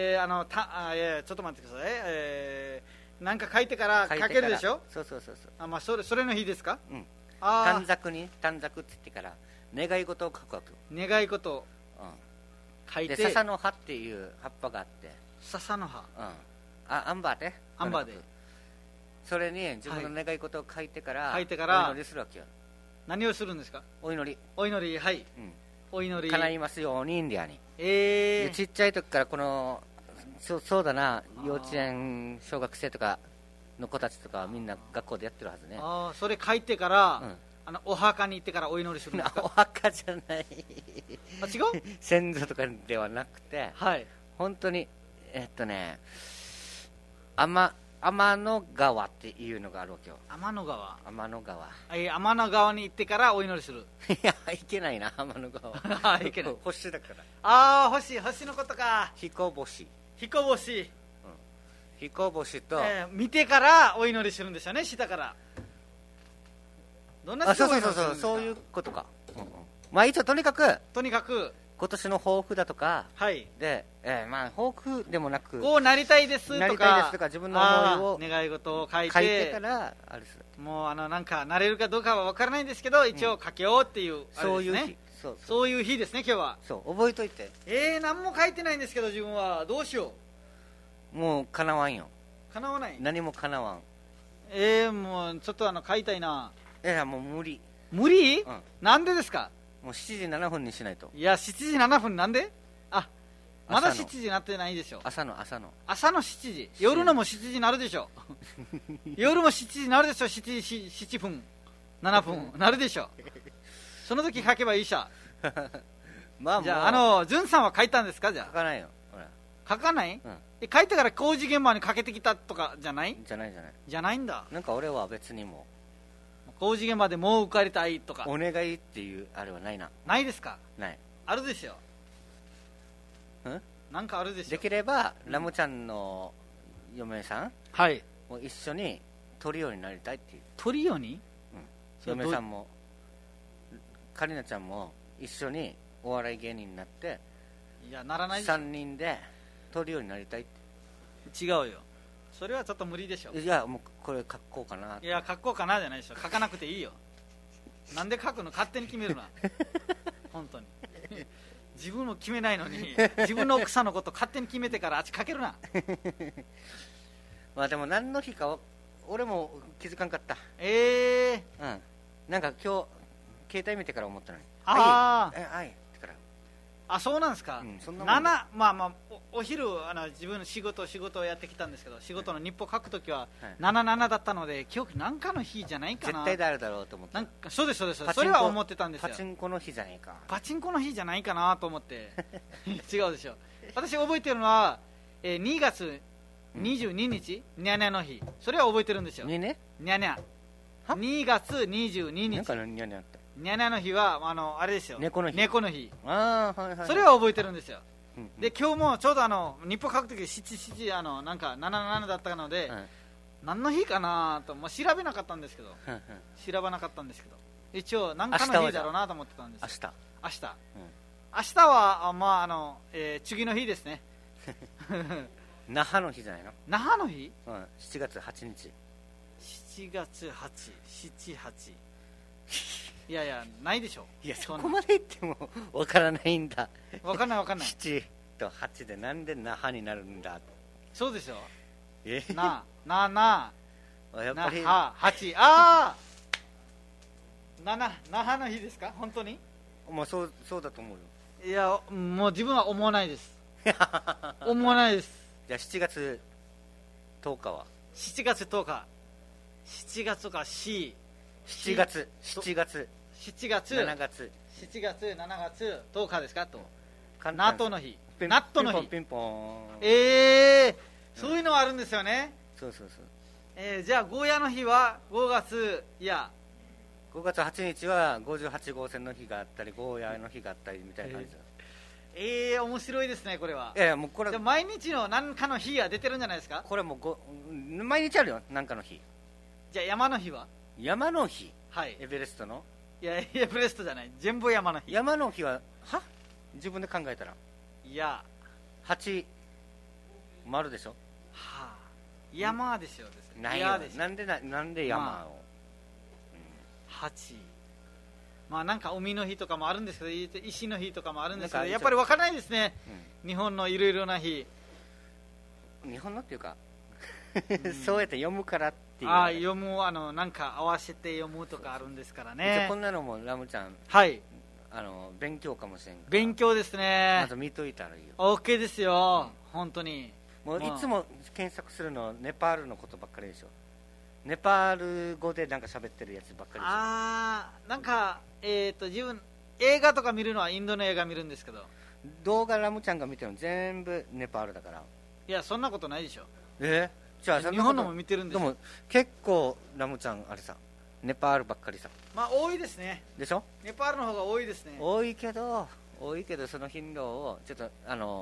ってください。なんか書いてから書けるでしょ。 そうまあそれの日ですか？ うん。短冊って言ってから願い事を書くわけよ。 願い事を書いて。 で笹の葉っていう葉っぱがあって。 笹の葉。 アンバーで。それに自分の願い事を書いてからお祈りするわけよ。 何をするんですか？ お祈り、 はい。お祈り叶いますようにインディアに。ちっちゃい時からこのそうだな、幼稚園小学生とかの子たちとかみんな学校でやってるはずね。 それ書いてから、お墓に行ってからお祈りするんですか？ お墓じゃない。 違う？ 先祖とかではなくて、本当に天の川っていうのがあるわけよ。 天の川。 天の川に行ってからお祈りする。 いや、いけないな、天の川。 いけない。 星だから。 星のことか。 彦星。 彦星と、見てからお祈りするんですよね、下から。どんなそういうことか。まあ一応とにかく今年の抱負だとか、で、抱負でもなく、 こうなりたいですとか自分の思いを願い事を書いてからあれする。 もうなんかなれるかどうかは分からないんですけど、一応書けようっていう、 そういう日。 そういう日ですね、今日は。 そう、覚えといて。 何も書いてないんですけど、自分はどうしよう。もう叶わんよ。 叶わない。 何も叶わん。 もうちょっと書いたいな。 もう無理。 無理？なんでですか？ もう7時7分にしないと。 いや、7時7分なんで？まだ7時になってないでしょ。朝の7時。夜のも7時になるでしょ。夜も7時になるでしょ。7分7分なるでしょ。その時書けばいいしゃ。じゃあじゅんさんは書いたんですか？じゃあ書かないよ。 書かない？書いてから工事現場にかけてきたとかじゃない？じゃないんだ。 なんか俺は別にも工事現場でもう受かりたいとかお願いっていうあれはないな。 ないですか？ ない。 あるですよ。なんかあるでしょ。 できればラムちゃんの嫁さんも一緒にトリオになりたいっていう。 トリオに？ 嫁さんもカリナちゃんも一緒にお笑い芸人になって、 いやならない。 3人でトリオになりたいって。 違うよ、それはちょっと無理でしょ。 いや、もうこれ書こうかな。 いや、書こうかなじゃないでしょ。書かなくていいよ。なんで書くの？勝手に決めるな。本当に自分も決めないのに自分の奥さんのこと勝手に決めてからあっち書けるな。 まあでも何の日か俺も気づかんかった。なんか今日携帯見てから思ったのに。 そうなんですか。お昼自分の仕事をやってきたんですけど、仕事の日報書くときは77だったので、今日なんかの日じゃないかな。 絶対であるだろうと思って。 そうです。それは思ってたんですよ。 パチンコの日じゃないか。 パチンコの日じゃないかなと思って。違うでしょ。私覚えてるのは2月22日、にゃにゃの日。それは覚えてるんですよ。にゃにゃ。2月22日。 なんかにゃにゃって。 にゃにゃの日はあれですよ。猫の日。それは覚えてるんですよ。で今日もちょうど日報書くとき7なんか77だったので、何の日かなと、調べなかったんですけど、一応何かの日だろうなと思ってたんですよ。明日明日はまあ次の日ですね。 那覇の日じゃないの？ 那覇の日？ うん、7月8日。 7月8、7、8。いやいや、ないでしょ。 いや、そこまで言ってもわからないんだ。 わかんない。 7と8でなんで那覇になるんだ。 そうですよ。 やっぱり那覇8。ああ、那覇の日ですか？本当に？ まあそうだと思うよ。 いや、もう自分は思わないです。思わないです。 じゃあ7月10日は 7月10日。7月とか7 月 7月 7月7月 7月7月10日ですかと。 ナットの日。 ナットの日。 ピンポン。 そういうのがあるんですよね。 そう。 じゃあゴーヤの日は5月 8日は58号線の日があったり、ゴーヤの日があったりみたいな感じだ。 面白いですね、これは。 いやもうこれ毎日の何かの日が出てるんじゃないですか。 これも毎日あるよ、何かの日。 じゃあ山の日は？ 山の日、 はい、 エベレストの？ いや、エベレストじゃない、全部山の日。 山の日は自分で考えたら、 いや、 8丸でしょ。 山ですよ。ですないよ。なんで山を、 8、まあなんか海の日とかもあるんですけど、石の日とかもあるんですけど、やっぱり分からないですね、日本のいろいろな日。 日本のっていうかそうやって読むからっていう。 読む、なんか合わせて読むとかあるんですからね。 じゃあこんなのもラムちゃん、 はい、 勉強かもしれんから。 勉強ですね。 まず見といたらいいよ。 OK ですよ、本当に。 もういつも検索するのネパールのことばっかりでしょ。ネパール語でなんか喋ってるやつばっかりでしょ。 なんか自分映画とか見るのはインドの映画見るんですけど、 動画ラムちゃんが見てるの全部ネパールだから。 いや、そんなことないでしょ。 じゃあ日本のも見てるんですよ。 でも結構ラムちゃんあれさ、ネパールばっかりさ。 まあ多いですね。 でしょ。 ネパールの方が多いですね。 多いけどその頻度をちょっと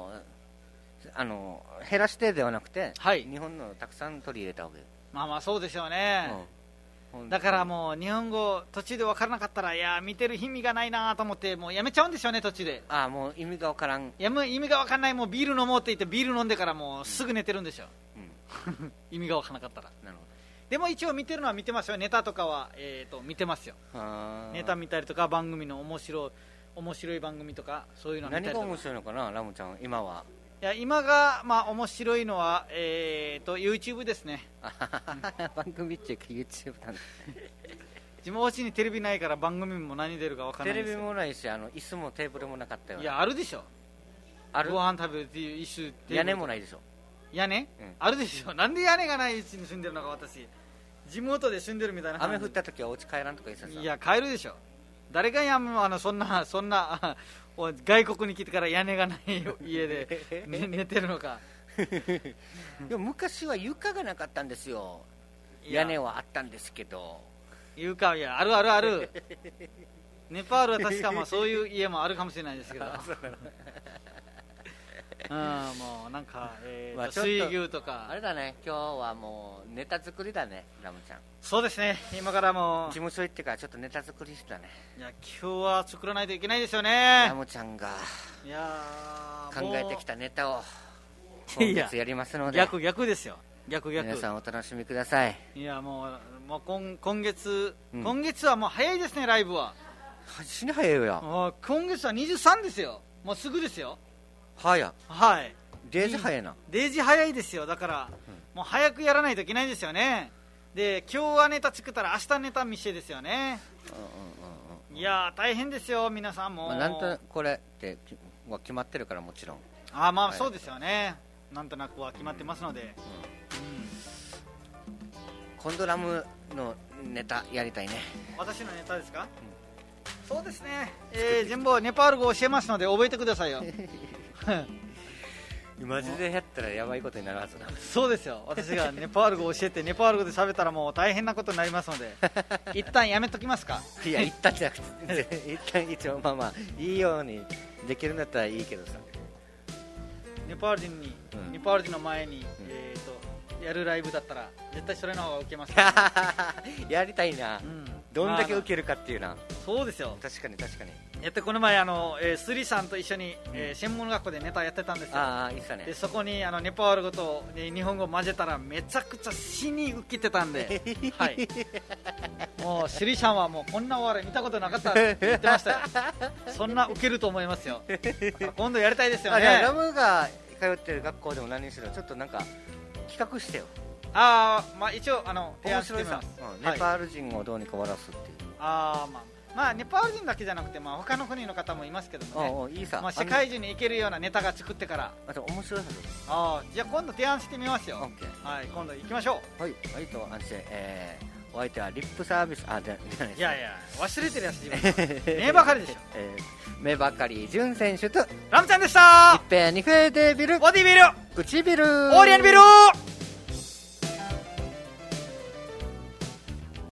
減らしてではなくて、 はい、 日本のたくさん取り入れたわけよ。 まあそうですよね、だからもう日本語途中で分からなかったら、いや見てる意味がないなと思ってもうやめちゃうんでしょうね、途中で。 もう意味が分からん。 意味が分からない。もうビール飲もうって言ってビール飲んでからもうすぐ寝てるんでしょ、意味が分からなかったら。 なるほど。 でも一応見てるのは見てますよ。ネタとかは、見てますよ。ネタ見たりとか、番組の面白い番組とか、そういうの見たりとか。 何が面白いのかな、ラムちゃん今は。 いや、今が、面白いのは、YouTube ですね。 番組っていうか YouTube なんだ。 自分お家にテレビないから番組も何出るか分からないんですよ。 テレビもないし、椅子もテーブルもなかったよ。 いや、あるでしょ。ご飯食べるっていう椅子、 屋根もないでしょ。 屋根、あるでしょ。なんで屋根がない家に住んでるのか、私地元で住んでるみたいな。 雨降った時はお家帰らんとか言ってたさ。 いや、帰るでしょ。誰がそんな外国に来てから屋根がない家で寝てるのか。 でも昔は床がなかったんですよ。屋根はあったんですけど。 床、いや、あるネパールは確かそういう家もあるかもしれないですけどもうなんか、水牛とかあれだね。今日はもうネタ作りだね、ラムちゃん。 そうですね、今からもう事務所行ってからちょっとネタ作りしてたね。 いや、今日は作らないといけないですよね。 ラムちゃんが考考えてきたネタを今月やりますので、 逆ですよ。逆皆さんお楽しみください。 いや、もう今月はもう早いですね、ライブは。 死に早いよや。 今月は23ですよ。もうすぐですよ。 はい。デージ早いな。 デージ早いですよ。だから、もう早くやらないといけないですよね。で、今日はネタ作ったら明日ネタ見せですよね。いや大変ですよ、皆さんも。 なんとこれっては決まってるから、もちろん。 そうですよね。なんとなくは決まってますので。 今度ラムのネタやりたいね。 私のネタですか？そうですね。全部ネパール語を教えますので覚えてくださいよ。 マジでやったらやばいことになるはずだ。 そうですよ。私がネパール語を教えてネパール語で喋ったらもう大変なことになりますので一旦やめときますか？ いや、一旦じゃなくて一旦一応いいようにできるんだったらいいけどさ、 ネパール人の前に、やるライブだったら絶対それの方が受けますやりたいな、どんだけ受けるかっていうな。 そうですよ。 確かにこの前スリさんと一緒に、専門学校でネタやってたんですよ。 ああ、いいっすね。 でそこにネパール語と、日本語を混ぜたらめちゃくちゃ死に受けてたんで、はい、もうスリさんはもうこんなお笑い見たことなかったって言ってましたよ。そんな受けると思いますよ。今度やりたいですよね。 ラムが通ってる学校でも何にしろちょっとなんか企画してよ。 まあ一応提案してみます。 ネパール人をどうにか終わらすっていう。 まあネパール人だけじゃなくて、他の国の方もいますけどもね。いいさ。世界中に行けるようなネタが作ってから。 面白いはず。 じゃあ今度提案してみますよ。はい、今度行きましょう。 はい、と安心。お相手はリップサービスじゃないです。 いや忘れてるやつ目ばかりでしょ。 目ばかり純選手とラムちゃんでした。 一平二平デビルボディビル唇オーリアンビル。